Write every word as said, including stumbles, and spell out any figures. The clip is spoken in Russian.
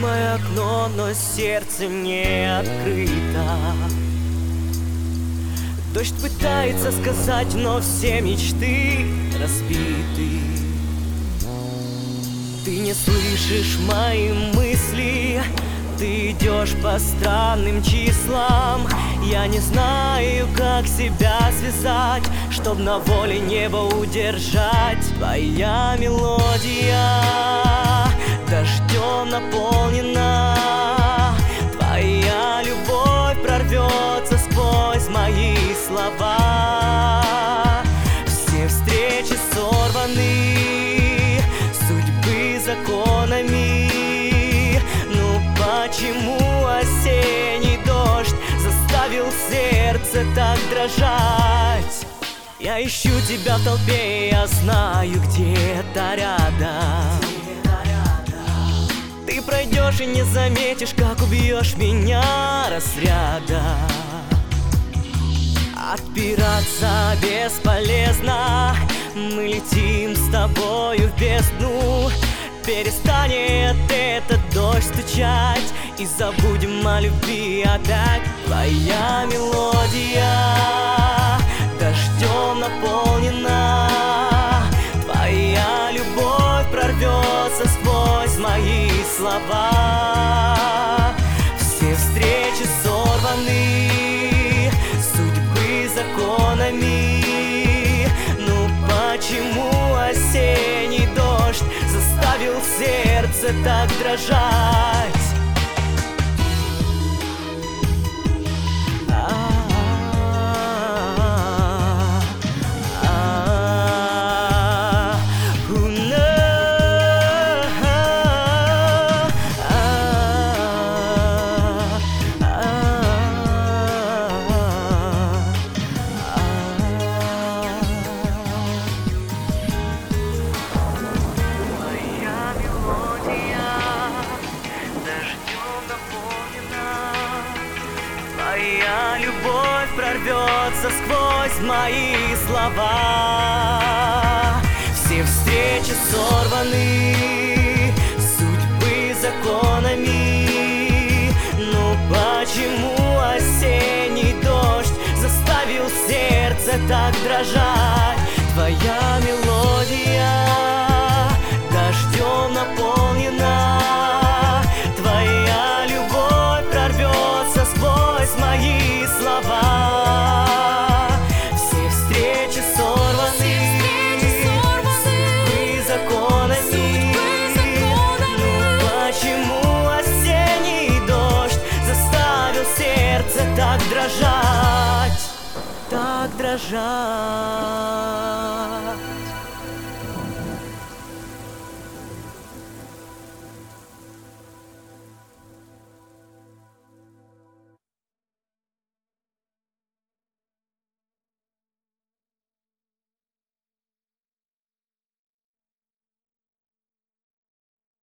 знакомое окно, но сердце не открыто. Дождь пытается сказать, но все мечты разбиты. Ты не слышишь мои мысли, ты идешь по странным числам. Я не знаю, как себя связать, чтоб на воле небо удержать. Твоя мелодия дождем наполнена, твоя любовь прорвется сквозь мои слова. Все встречи сорваны судьбы законами. Ну почему осенний дождь заставил сердце так дрожать? Я ищу тебя в толпе, я знаю, где-то рядом. Ты пройдешь и не заметишь, как убьешь меня разряда. Отпираться бесполезно, мы летим с тобою в бездну. Перестанет этот дождь стучать, и забудем о любви опять. Твоя мелодия дождем наполнена, твоя любовь прорвется сквозь мои слова. Все встречи сорваны судьбы законами. Ну почему осенний дождь заставил сердце так дрожать? Твоя любовь прорвется сквозь мои слова. Все встречи сорваны судьбы законами. Ну почему осенний дождь заставил сердце так дрожать? Твоя мелодия дождем наполнена, твоя любовь прорвется сквозь мои слова. Все встречи сорваны судьбы законами. Ну почему осенний дождь заставил сердце так дрожать, так дрожать?